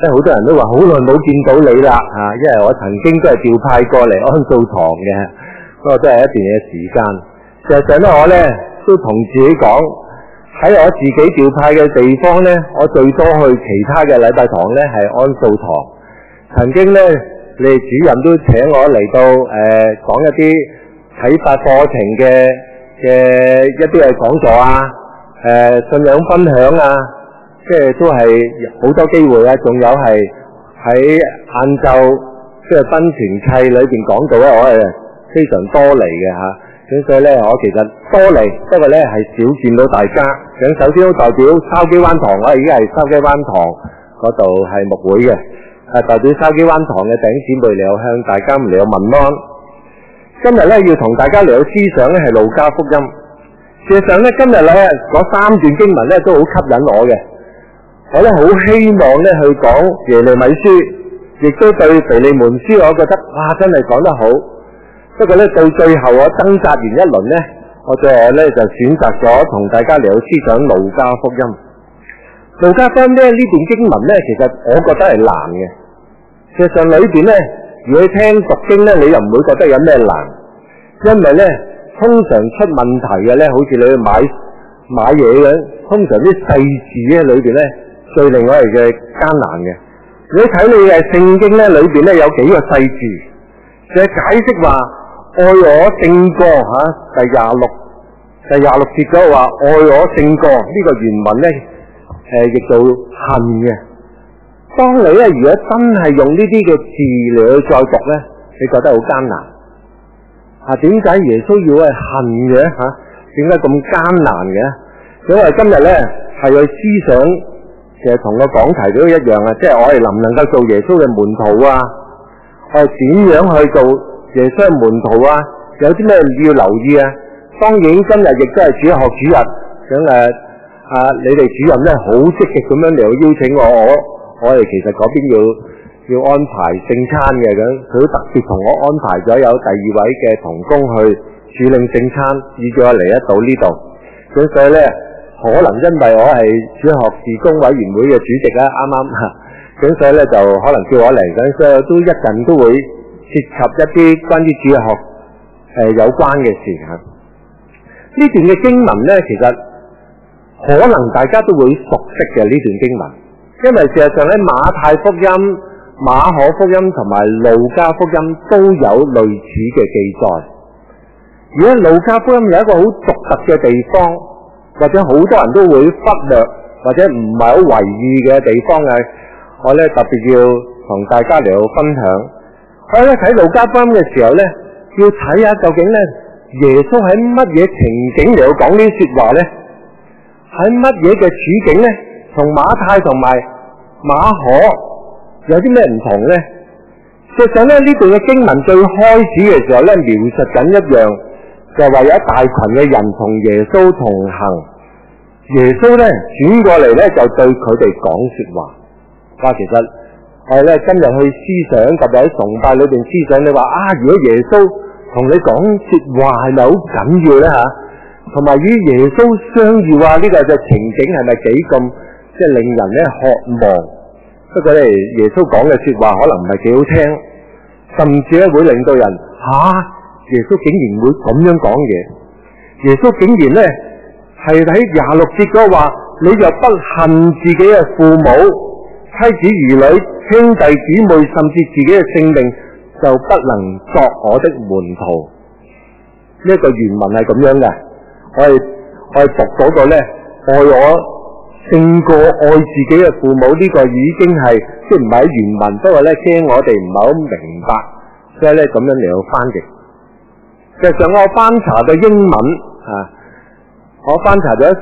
即係好多人都話好耐冇見到你啦因為我曾經都係調派過嚟安掃堂嘅，不過都係一段嘅時間。事實上咧，我咧都同自己講，喺我自己調派嘅地方咧，我最多去其他嘅禮拜堂咧係安掃堂。曾經咧，你哋主任都請我嚟到講一啲啟發課程嘅一啲嘅講座信仰分享即係都係好多機會仲有係喺晏晝即係婚前契裏邊講到咧，我係非常多嚟嘅咁所以咧，我其實多嚟，不過咧係少見到大家。咁首先都代表筲箕灣堂，我而家係筲箕灣堂嗰度係牧會嘅，代表筲箕灣堂嘅弟兄姊妹嚟向大家嚟問安。今日咧要同大家嚟到思想咧係路加福音。事實上咧，今日咧嗰三段經文咧都好吸引我嘅。我咧好希望咧去講耶利米書，亦都對腓利門書，我覺得哇真係講得好。不過咧到最後我掙扎完一輪咧，我最後咧就選擇咗同大家嚟到思想路加福音。路加福音咧呢段經文咧，其實我覺得係難嘅。事實上裏邊咧，如果你聽讀經咧，你又唔會覺得有咩難，因為咧通常出問題嘅咧，好似你去買嘢嘅，通常啲細字咧裏邊咧最令我哋嘅艱難嘅。你睇你嘅聖經咧裏邊咧有幾個細字，就解釋話愛我勝過第廿六節嗰話愛我勝過呢個原文咧譯做恨嘅。當你咧如果真係用呢啲嘅字嚟去再讀咧，你覺得好艱難點解耶穌要係恨嘅點解咁艱難嘅？因為今日咧係去思想，其實同個講題都一樣即係我哋能唔能夠做耶穌嘅門徒我哋點樣去做耶穌嘅門徒有啲咩要留意當然今日亦都係主日學主日，咁你哋主任咧好積極咁樣嚟邀請我哋其實嗰邊要安排聖餐嘅，咁佢都特別同我安排咗有第二位嘅同工去處理聖餐，以叫我嚟得到呢度。咁所以咧，可能因為我係主學事工委員會嘅主席啱啱咁所以咧就可能叫我嚟，咁所以都一陣都會涉及一啲關於主學有關嘅事呢段嘅經文咧，其實可能大家都會熟悉嘅呢段經文，因為事實上咧馬太福音、馬可福音同埋路加福音都有類似嘅記載。而喺路加福音有一個好獨特嘅地方，或者好多人都會忽略或者唔係好為意嘅地方我咧特別要同大家嚟到分享。我咧睇路加福音嘅時候咧，要睇下究竟咧耶穌喺乜嘢情景嚟到講呢啲說話咧？喺乜嘢嘅處境咧？同馬太同埋馬可有啲咩唔同咧？實際上咧呢段嘅經文最開始嘅時候咧，描述緊一樣，就係話有一大群嘅人同耶穌同行，耶穌咧轉過嚟咧就對佢哋講說話。其實我哋咧今日去思想，特別喺崇拜裏邊思想，你話如果耶穌同你講說話係咪好緊要咧同埋與耶穌相遇呢個嘅情景係咪幾咁即係令人咧渴望？不過咧耶穌講嘅說話可能唔係幾好聽，甚至咧會令到人耶穌竟然會咁樣講嘢。耶穌竟然咧係喺26節嗰話，你若不恨自己嘅父母、妻子兒女、兄弟姊妹，甚至自己嘅性命，就不能作我的門徒。呢一個原文係咁樣嘅。我哋讀嗰個咧，愛我勝過愛自己嘅父母，呢個已經係即係唔係喺原文，不過咧驚我哋唔係好明白，所以咧咁樣嚟到翻譯。其實我翻查嘅英文我翻查咗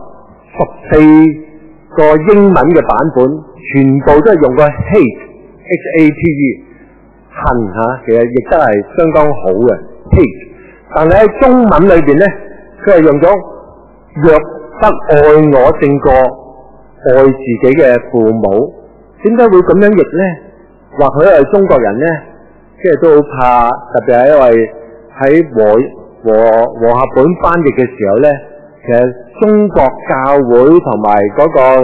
14個英文嘅版本，全部都係用個 hate H-A-T-E 恨其實亦都係相當好嘅 hate， 但係喺中文裏邊咧，佢係用咗若不愛我勝過愛自己嘅父母。點解會咁樣譯咧？或許係中國人咧，即係都好怕，特別係因為喺和合本翻譯嘅時候咧，其實中國教會同埋嗰個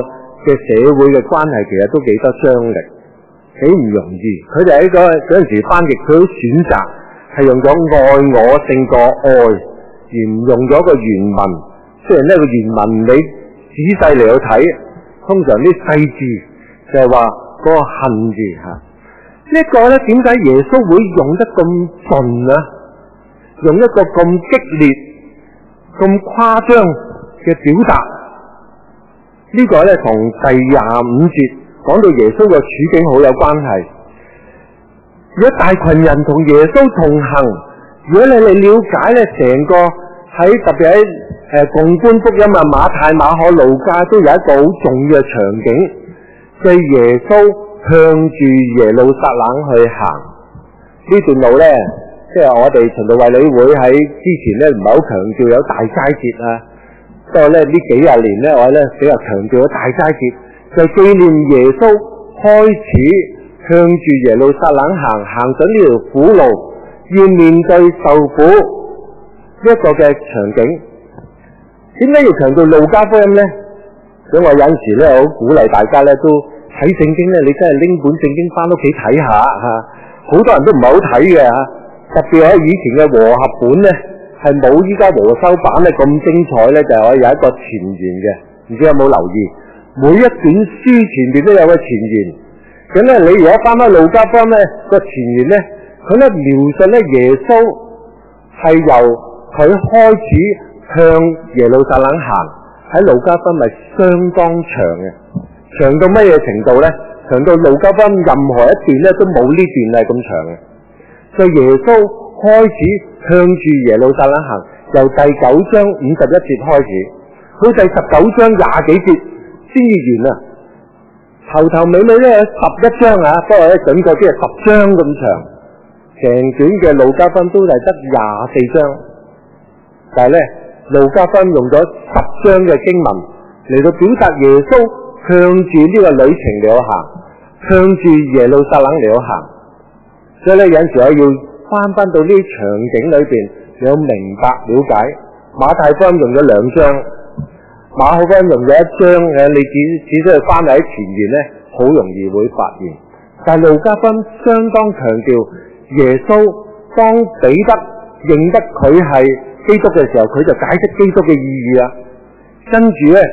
嘅社會嘅關係其實都幾多張力，幾唔容易。佢哋喺嗰陣時翻譯，佢好選擇係用咗愛我勝過愛，而唔用咗個原文。雖然呢個原文你仔細嚟去睇，通常啲細字就係話嗰個恨字嚇。呢一個咧，點解耶穌會用得咁盡啊？用一個咁激烈、咁誇張嘅表達？呢個咧同第25節講到耶穌嘅處境好有關係。如果大群人同耶穌同行，如果你哋了解咧成個特別喺共觀福音啊、馬太、馬可、路加都有一個好重要嘅場景，就係耶穌向住耶路撒冷去行。呢段路咧，即係我哋循道衛理會喺之前咧唔係好強調有大齋節啊。不過咧呢幾廿年咧，我咧比較強調咗大齋節，就紀念耶穌開始向住耶路撒冷行上呢條苦路，要面對受苦呢一個嘅場景。點解要強調路加福音咧？所以我有陣時咧，我好鼓勵大家咧都睇聖經咧，你真係拎本聖經翻屋企睇下嚇。好多人都唔係好睇嘅嚇，特別喺以前嘅和合本咧。係冇依家和修版咧咁精彩咧，就係可以有一個前言嘅，唔知有冇留意？每一卷書前面都有個前言。咁咧，你如果翻翻路加福音咧個前言咧，佢咧描述咧耶穌係由佢開始向耶路撒冷行，喺路加福音係相當長嘅，長到乜嘢程度咧？長到路加福音任何一段咧都冇呢段係咁長嘅。所以耶穌開始向住耶路撒冷行，由第9章51節開始，到第19章20幾節先至完啊！頭尾尾咧有11章啊，不過咧準確啲係10章咁長，成卷嘅路加福音都係得24章，但係咧路加福音用咗10章嘅經文嚟到表達耶穌向住呢個旅程嚟行，向住耶路撒冷嚟行，所以咧有陣時我要翻到呢啲場景裏邊，你要明白了解。馬太福音用咗2章，馬可福音用咗1章嘅，你只需要翻嚟喺前言咧，好容易會發現。但係路加福音相當強調耶穌當彼得認得佢係基督嘅時候，佢就解釋基督嘅意義啊。跟住咧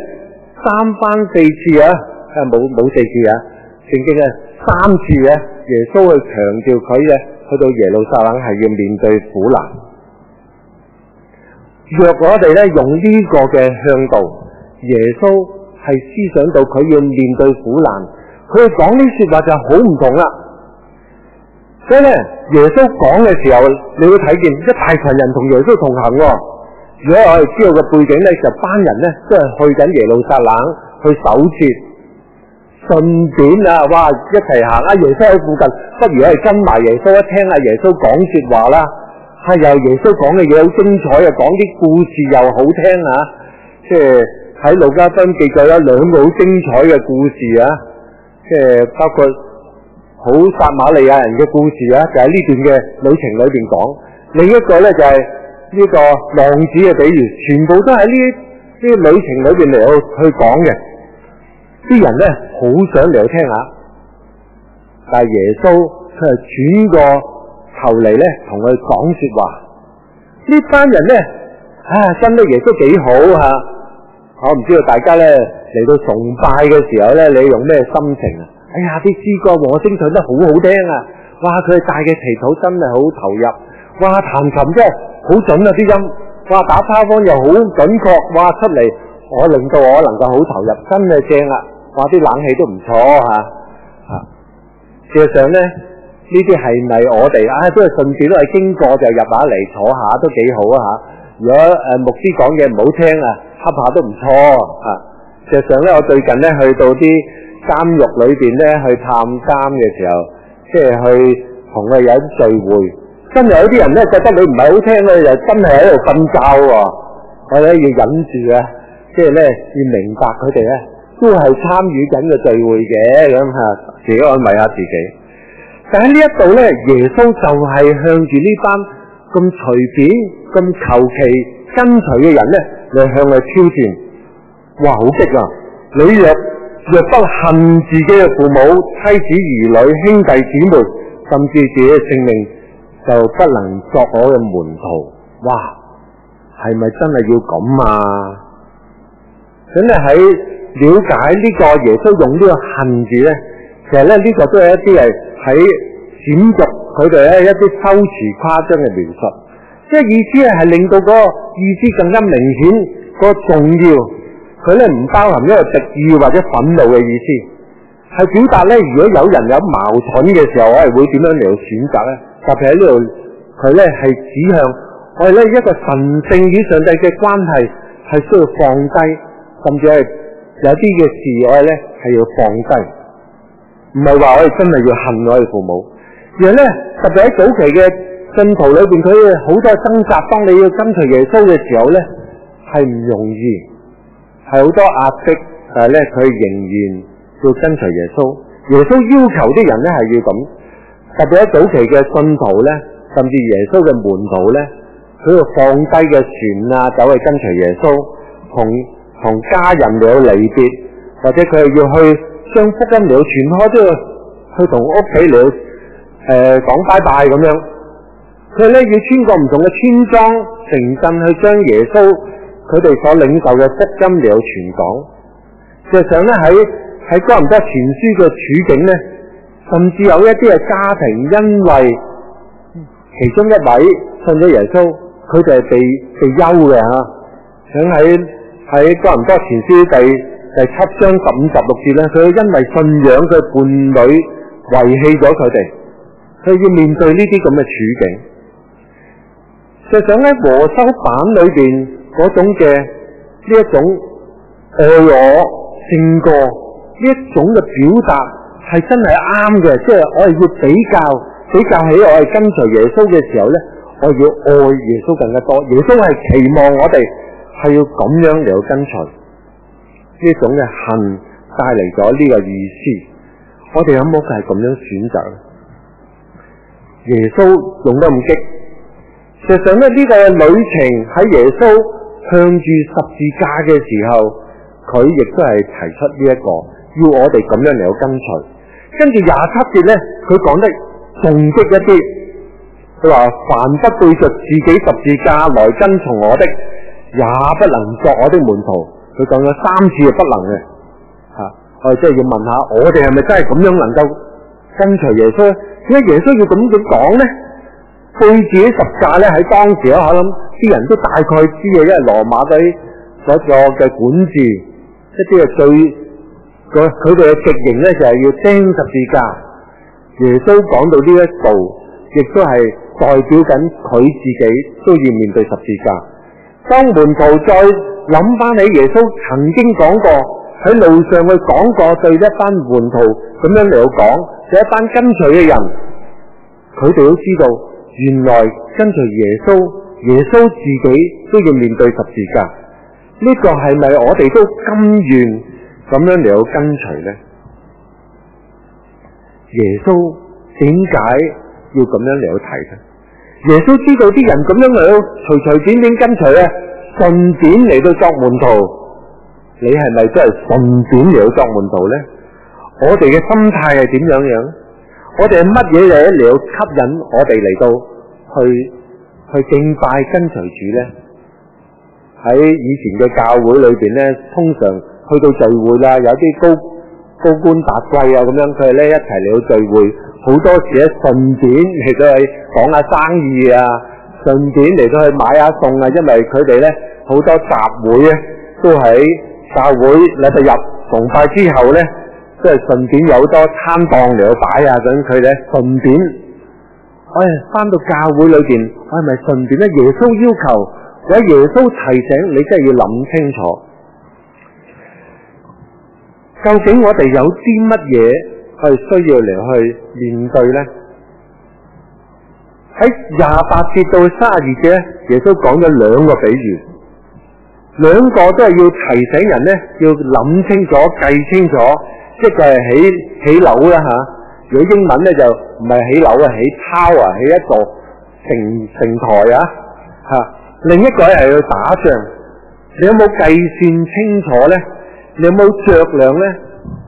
3番4次啊，冇4次啊，聖經咧3次咧，耶穌去強調佢嘅。去到耶路撒冷係要面對苦難。若我哋咧用呢個嘅向導，耶穌係思想到佢要面對苦難，佢講呢說話就好唔同啦。所以咧，耶穌講嘅時候，你會睇見一大群人同耶穌同行。如果我哋知道嘅背景咧，就班人咧都係去緊耶路撒冷去守節。順便啊，哇！一齊行啊！耶穌喺附近，不如係跟埋耶穌一聽下耶穌講說話啦。係由耶穌講嘅嘢好精彩啊，講啲故事又好聽啊。即係喺路加福音記載有2個好精彩嘅故事啊。即係包括好撒瑪利亞人嘅故事啊，就喺呢段嘅旅程裏邊講。另一個咧就係呢個浪子嘅比喻，全部都喺呢啲旅程裏邊嚟去講嘅。啲人咧好想嚟聽下，但係耶穌佢係轉過頭嚟咧同佢講說話。呢班人咧真係耶穌幾好啊！我唔知道大家咧嚟到崇拜嘅時候咧，你用咩心情啊？哎呀，啲詩歌和聲唱得好好聽啊！哇，佢哋帶嘅祈禱真係好投入。哇，彈琴真係好準啊啲音。哇，打叉方又好準確。哇，出嚟令到我能夠好投入，真係正啊！哇！啲冷氣都唔錯嚇。事實上咧，呢啲係咪我哋都係順便都係經過就入下嚟坐下都幾好啊嚇。如果牧師講嘢唔好聽啊，恰下都唔錯啊。事實上咧，我最近咧去到啲監獄裏邊咧去探監嘅時候，即係去同佢有啲聚會，真係有啲人咧覺得你唔係好聽咧，就真係喺度瞓覺喎。我哋要忍住啊，即係咧要明白佢哋咧。都係參與緊嘅聚會嘅，咁自己安慰下自己。但喺呢一度咧，耶穌就係向住呢班咁隨便、咁求其跟隨嘅人咧，嚟向佢挑戰。哇，好激啊！你若若不恨自己嘅父母、妻子、兒女、兄弟姊妹，甚至自己嘅性命，就不能作我嘅門徒。哇，係咪真係要咁啊？咁咧喺了解呢個耶穌用呢個恨字咧，其實咧呢個都係一啲係喺閃族佢哋咧一啲修辭誇張嘅描述，即係意思係令到嗰個意思更加明顯，嗰個重要。佢咧唔包含一個敵意或者憤怒嘅意思，係表達咧如果有人有矛盾嘅時候，我係會點樣嚟到選擇咧？特別喺呢度，佢咧係指向我哋咧一個神聖與上帝嘅關係係需要放低，甚至係有啲嘅事我哋咧係要放低，唔係話我哋真係要恨我哋父母。而咧特別喺早期嘅信徒裏邊，佢好多掙扎，當你要跟隨耶穌嘅時候咧係唔容易，係好多壓迫，但係咧佢仍然要跟隨耶穌。耶穌要求啲人咧係要咁，特別喺早期嘅信徒咧，甚至耶穌嘅門徒咧，佢要放低嘅船啊，走去跟隨耶穌，同家人嚟到離別，或者佢係要去將福音嚟到傳開，都要去同屋企嚟到講拜拜咁樣。佢咧要穿過唔同嘅村莊城鎮去將耶穌佢哋所領受嘅福音嚟到傳講。事實上咧喺哥林多前書嘅處境咧，甚至有一啲嘅家庭因為其中一位信咗耶穌，佢哋係被休嘅嚇。想喺哥林多前書第7章15、16節咧，佢因為信仰嘅伴侶遺棄咗佢哋，佢要面對呢啲咁嘅處境。事實上咧，和修版裏邊嗰種嘅呢一種愛我勝過呢一種嘅表達係真係啱嘅，即係我係要比較起我係跟隨耶穌嘅時候咧，我要愛耶穌更加多。耶穌係期望我哋係要咁樣嚟到跟隨，呢種嘅恨帶嚟咗呢個意思。我哋有冇係咁樣選擇咧？耶穌用得咁激，事實上咧呢個旅程喺耶穌向住十字架嘅時候，佢亦都係提出呢一個要我哋咁樣嚟到跟隨。跟住27節咧，佢講得仲激一啲，佢話凡不背着自己十字架來跟從我的，也不能作我的門徒。佢講咗3次係不能嘅嚇。我哋即係要問下，我哋係咪真係咁樣能夠跟隨耶穌咧？點解耶穌要咁樣講咧？背自己十架咧，喺當時咧，我諗啲人都大概知嘅，因為羅馬嗰啲所作嘅管治，一啲係佢哋嘅極刑咧，就係要釘十字架。耶穌講到呢一度，亦都係代表緊佢自己都要面對十字架。當門徒再諗翻起耶穌曾經講過喺路上去講過對一班門徒咁樣嚟到講，對一班跟隨嘅人，佢哋都知道原來跟隨耶穌自己都要面對十字架。呢個係咪我哋都甘願咁樣嚟到跟隨呢？耶穌點解要咁樣嚟到提呢？耶穌知道啲人咁樣嚟到隨便跟隨咧，順便嚟到作門徒，你係咪真係順便嚟到作門徒呢？我哋嘅心態係點樣？我哋係乜嘢嚟到吸引我哋嚟到去敬拜跟隨主呢？喺以前嘅教會裏邊呢，通常去到聚會啦，有啲高官達貴啊咁樣，佢哋咧一齊嚟到聚會，好多時咧順便嚟到去講下生意啊，順便嚟到去買下餸啊，因為佢哋咧好多集會咧都喺教會禮拜日崇拜之後咧，即係順便有好多攤檔嚟到擺啊，咁佢哋順便，翻到教會裏邊，我係咪順便咧？耶穌要求，或者耶穌提醒你，真係要諗清楚。究竟我哋有啲乜嘢係需要嚟去面對呢？喺28節到32節咧，耶穌講咗2個比喻，2個都係要提醒人呢，要諗清楚、計清楚，即係起樓啦嚇。如果英文呢，就唔係起樓啊，起tower，起一座城台啊嚇。另一個係要打仗，你有冇計算清楚呢？你有冇酌量呢？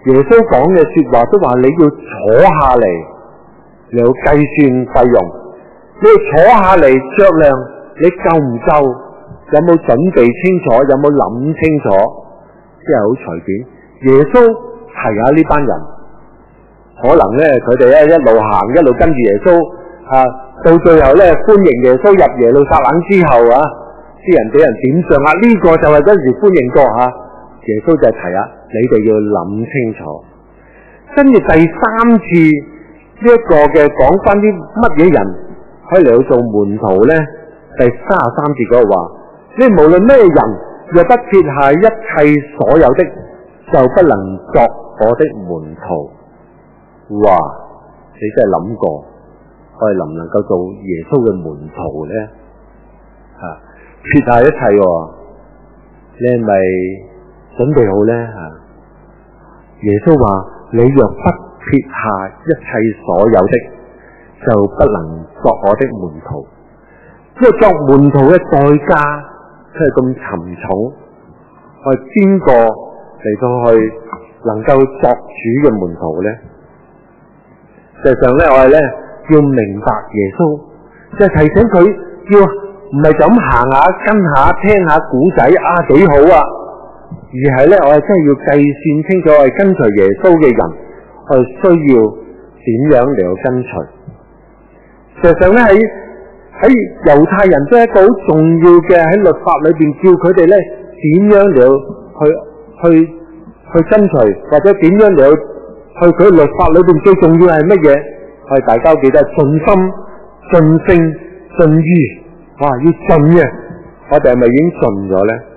耶穌講嘅說話都話你要坐下嚟，你要計算費用，你要坐下嚟酌量你夠唔夠，有冇準備清楚，有冇諗清楚，即係好隨便。耶穌提下呢班人，可能咧佢哋咧一路行一路跟住耶穌到最後咧歡迎耶穌入耶路撒冷之後啲人俾人點上呢個就係嗰時歡迎過耶穌就提下你哋要諗清楚。跟住第三次呢一個嘅講翻啲乜嘢人可以嚟到做門徒咧，第33節嗰度話，你無論咩人若不撇下一切所有的，就不能作我的門徒。哇！你真係諗過我哋能唔能夠做耶穌嘅門徒咧？撇下一切你係咪準備好咧？耶穌話你若不撇下一切所有的，就不能作我的門徒。因為作門徒嘅代價真係咁沉重，我哋邊個嚟到去能夠作主嘅門徒咧？實際上咧，我哋咧要明白耶穌，即係提醒佢要唔係就咁行下跟下聽下古仔幾好而係咧我哋真係要計算清楚，我哋跟隨耶穌嘅人，我哋需要點樣嚟到跟隨。實際上咧喺猶太人都係一個好重要嘅，喺律法裏邊叫佢哋咧點樣嚟到去跟隨，或者點樣嚟到去佢律法裏邊最重要係乜嘢？我哋大家記得盡心、盡性、盡意，要盡嘅。我哋係咪已經盡咗咧？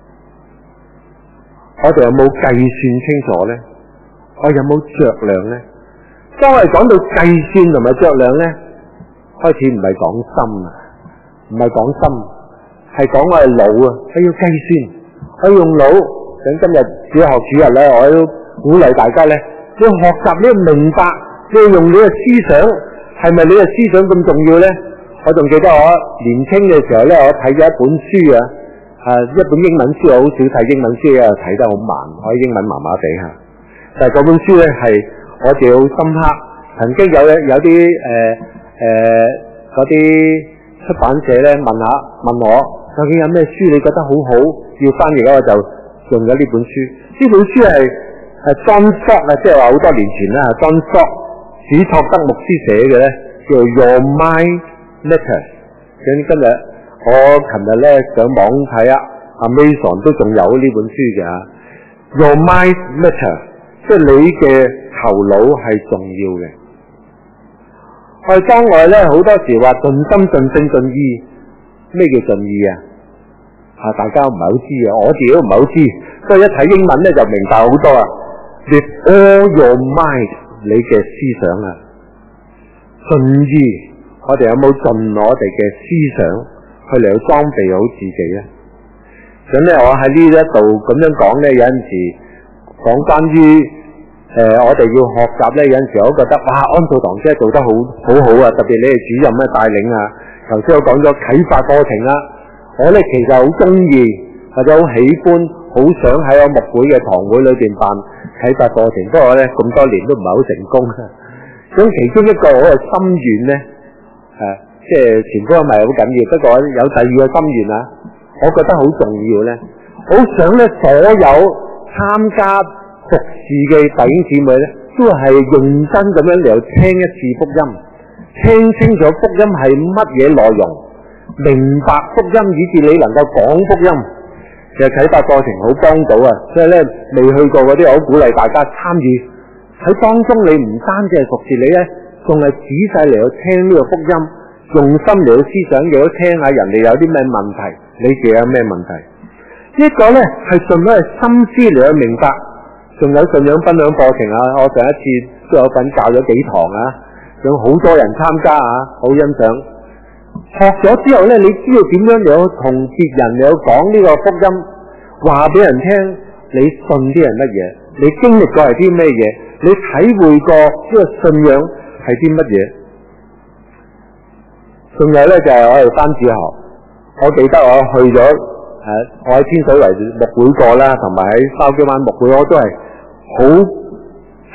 我哋有冇計算清楚咧？我有冇酌量咧？當我哋講到計算同埋酌量咧，開始唔係講心唔係講心，係講我哋腦我要計算，我要用腦。咁今日主學主日咧，我都鼓勵大家咧，要學習呢個明白，要用你嘅思想，係咪你嘅思想咁重要咧？我仲記得我年輕嘅時候咧，我睇咗一本書一本英文書，我好少睇英文書睇得好慢，我英文麻麻地但係嗰本書咧係我哋好深刻。曾經有啲嗰啲出版社咧問我究竟有咩書你覺得好好要翻譯，我就用咗呢本書。呢本書係John Stott即係話好多年前John Stott史托德牧師寫嘅咧，叫 Your Mind Matters。咁今日我琴日咧上網睇Amazon 都仲有呢本書嘅Your Mind Matters， 即係你嘅頭腦係重要嘅。我哋當外咧好多時話盡心盡性盡意，咩叫盡意大家唔係好知我自己都唔係好知，所以一睇英文咧就明白好多With all your mind， 你嘅思想盡意，我哋有冇盡我哋嘅思想去嚟到裝備好自己咧？咁咧我喺呢一度咁樣講咧，有陣時講關於我哋要學習咧，有陣時我覺得安素堂真係做得好特別你哋主任帶領頭先我講咗啟發過程我咧其實好中意或者好喜歡，好想喺我牧會嘅堂會裏邊辦啟發過程，不過咧咁多年都唔係好成功。咁其中一個我嘅心願咧，即係前方咪好緊要，不過有第二個心願我覺得好重要咧，好想咧所有參加服侍嘅弟兄姊妹咧，都係認真咁樣嚟聽一次福音，聽清楚福音係乜嘢內容，明白福音以至你能夠講福音。其實啟發過程好幫到所以咧未去過嗰啲，我好鼓勵大家參與喺當中。你唔單止係服侍你咧，仲係仔細嚟到聽呢個福音，用心嚟到思想，嚟到聽下人哋有啲咩問題，你自己有咩問題。呢個咧係盡咗係心思嚟到明白。仲有信仰分享課程我上一次都有份教咗幾堂有好多人參加好欣賞。學咗之後咧，你知道點樣嚟同別人嚟講呢個福音，話俾人聽你信啲係乜嘢，你經歷過係啲咩嘢，你體會過呢個信仰係啲乜嘢。仲有咧就係我哋班主學，我記得我去咗我喺天水圍牧會過啦，同埋喺筲箕灣牧會，我都係好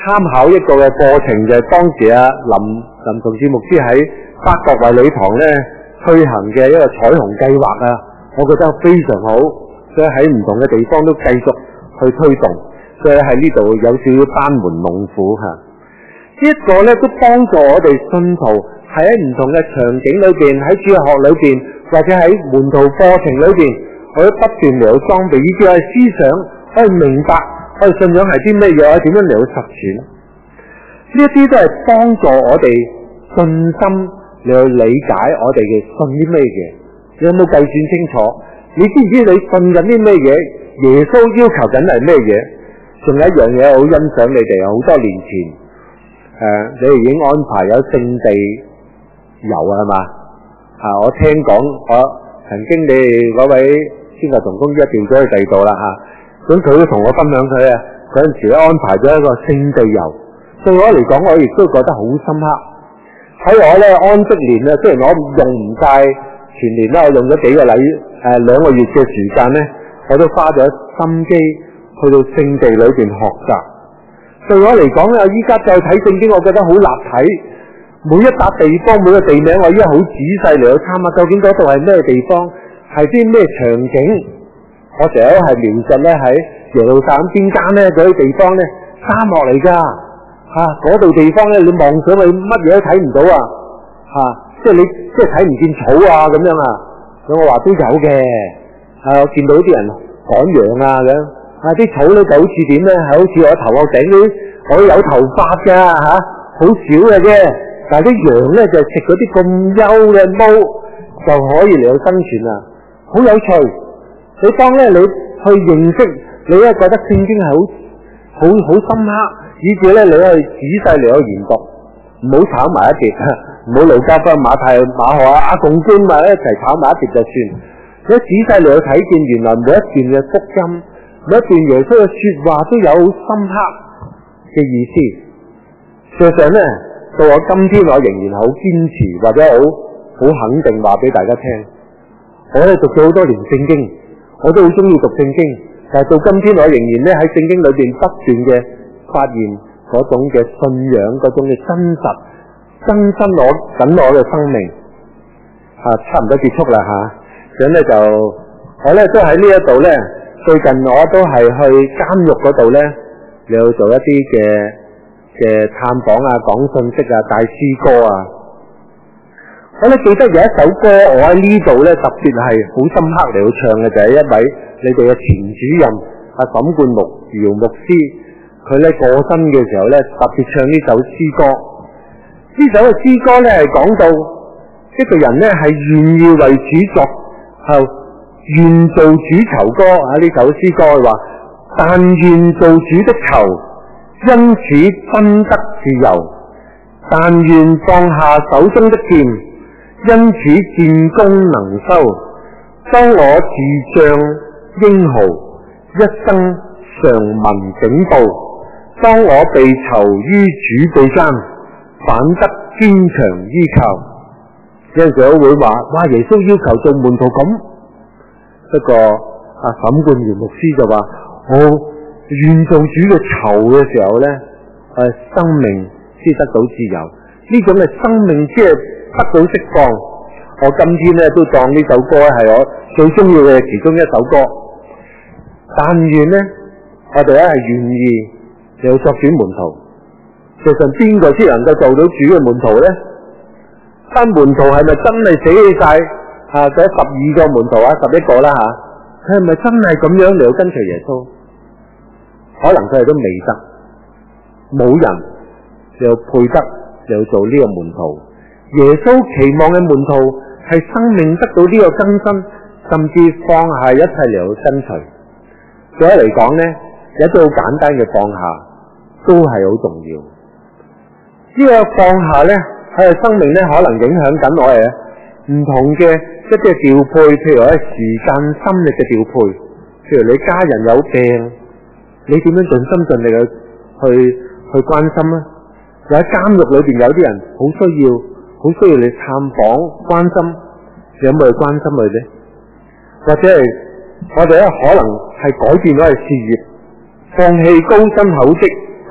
參考一個嘅過程，就係當時林同志牧師喺北角衛理堂咧推行嘅一個彩虹計劃啊，我覺得非常好，所以喺唔同嘅地方都繼續去推動，所以喺呢度有少少班門弄斧嚇。呢一個咧都幫助我哋信徒係喺唔同嘅場景裏邊，喺主日學裏邊，或者喺門徒課程裏邊，我哋不斷嚟到裝備，以至我哋思想可以明白我哋信仰係啲咩嘢，點樣嚟到實踐。呢一啲都係幫助我哋信心嚟到理解我哋嘅信啲咩嘢。你有冇計算清楚？你知唔知你信緊啲咩嘢？耶穌要求緊係咩嘢？仲有一樣嘢好欣賞你哋，好多年前你哋已經安排有聖地遊啊，係嘛？我聽講曾經你哋嗰位先頭同工一調咗去第二度啦嚇，咁佢都同我分享佢嗰陣時咧安排咗一個聖地遊，對我嚟講我亦都覺得好深刻。喺我咧安息年咧，雖然我用唔晒全年啦，我用咗幾個2個月嘅時間咧，我都花咗心機去到聖地裏邊學習。對我嚟講咧，依家再睇聖經，我覺得好立體。每一笪地方，每個地名，我依家好仔細嚟到參考，究竟嗰度係咩地方，係啲咩場景。我成日都係描述咧喺耶路撒冷邊間咧嗰啲地方咧，沙漠嚟㗎嗰度地方咧，你望上去乜嘢都睇唔到即係你即係睇唔見草咁樣啊。咁我話都有嘅，我見到啲人趕羊咁，啲草咧就好似點咧，係好似我頭殼頂啲，我有頭髮㗎好少嘅啫。但係啲羊咧就食嗰啲咁優嘅毛就可以嚟到生存啦，好有趣。你當咧你去認識，你咧覺得聖經係好深刻，以至咧你去仔細嚟到研讀，唔好炒埋一碟，唔好路加福音、馬太、馬可阿共觀埋一齊炒埋一碟就算。你仔細嚟到睇見，原來每一段嘅福音，每一段耶穌嘅說話都有深刻嘅意思。事實上咧，到我今天我仍然好堅持，或者好肯定話俾大家聽，我咧讀咗好多年聖經，我都好中意讀聖經，但係到今天我仍然咧喺聖經裏邊不斷嘅發現嗰種嘅信仰，嗰種嘅真實更新我嘅生命。差唔多結束啦咁咧就我咧都喺呢一度咧，最近我都係去監獄嗰度咧，你要做一啲嘅探訪講信息帶詩歌我咧記得有一首歌，我喺呢度咧特別係好深刻嚟到唱嘅，就係一位你哋嘅前主任沈冠堯牧師，佢咧過身嘅時候咧特別唱呢首詩歌。呢首嘅詩歌咧係講到一個人咧係願意為主作願做主酬歌呢首詩歌話，但願做主的酬，因此分得自由，但願放下手中的劍，因此戰功能收。當我自將英豪，一生常聞警報，當我被囚於主臂間，反得堅強依靠。有陣時候會話，哇！耶穌要求做門徒咁，不過沈冠堯牧師就話，我願做主嘅囚嘅時候咧，生命先得到自由。呢種嘅生命即係得到釋放。我今天咧都當呢首歌係我最重要嘅其中一首歌。但願咧，我哋咧係願意又作主門徒。其實邊個先能夠做到主嘅門徒咧？班門徒係咪真係死起晒嗰12個門徒11個啦佢係咪真係咁樣嚟到跟隨耶穌？可能佢哋都未得，冇人又配得又做呢個門徒。耶穌期望嘅門徒係生命得到呢個更新，甚至放下一切嚟到跟隨。所以嚟講呢，有一啲好簡單嘅放下都係好重要。呢個放下呢，喺生命呢可能影響緊我哋唔同嘅一啲調配，譬如喺時間心力嘅調配，譬如你家人有病，你點樣盡心盡力去關心呢？或者監獄裏邊有啲人好需要你探訪關心，你有冇去關心佢呢？或者係我哋可能係改變咗嘅事業，放棄高薪厚職去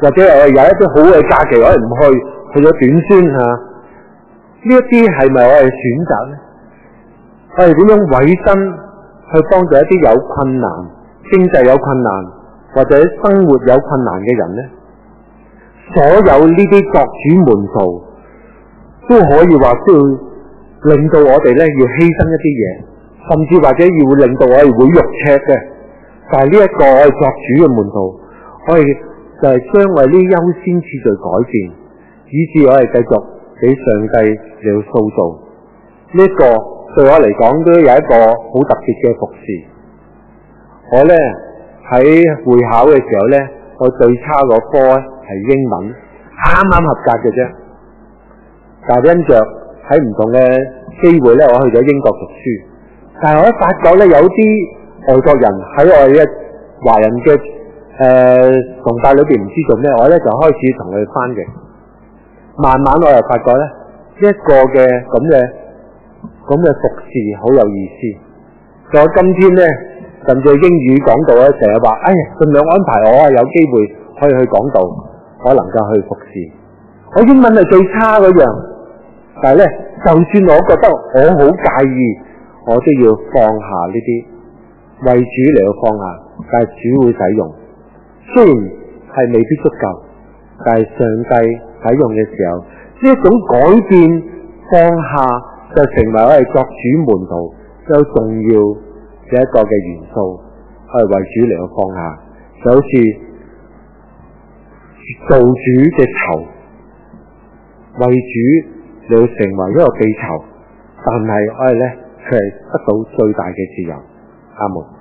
或者我哋有一啲好嘅假期，我哋唔去咗短宣嚇，呢一啲係咪我哋選擇呢？我哋點樣委身去幫助一啲有困難、經濟有困難或者生活有困難嘅人呢？所有呢啲作主門徒都可以話需要令到我哋呢要犧牲一啲嘢，甚至或者要令到我哋會肉赤嘅。但係呢一個我哋作主嘅門徒，我哋就係將為呢優先次序改變，以致我哋繼續俾上帝嚟塑造。呢一個對我嚟講都有一個好特別嘅服侍。我呢喺會考嘅時候呢，我最差嗰科係英文，啱啱合格嘅啫。但係因着喺唔同嘅機會呢，我去咗英國讀書。但係我發覺呢，有啲外國人喺我哋嘅華人嘅崇拜裏邊唔知做咩，我呢就開始同佢翻譯。慢慢我又發覺呢，一個嘅咁嘅服侍好有意思。所以我今天呢，甚至英語講道呢，成日話，哎呀，盡量安排我有機會可以去講道，我能夠去服侍。我英文係最差嗰樣，但係呢，就算我覺得我好介意，我都要放下呢啲，為主嚟到放下，但係主會使用。雖然係未必足夠，但係上帝使用嘅時候，呢一種改變放下就成為我哋作主門徒最重要嘅一個嘅元素，係為主嚟到放下，就好似做主嘅囚，為主嚟到成為一個被囚，但係我哋呢，佢係得到最大嘅自由。阿門。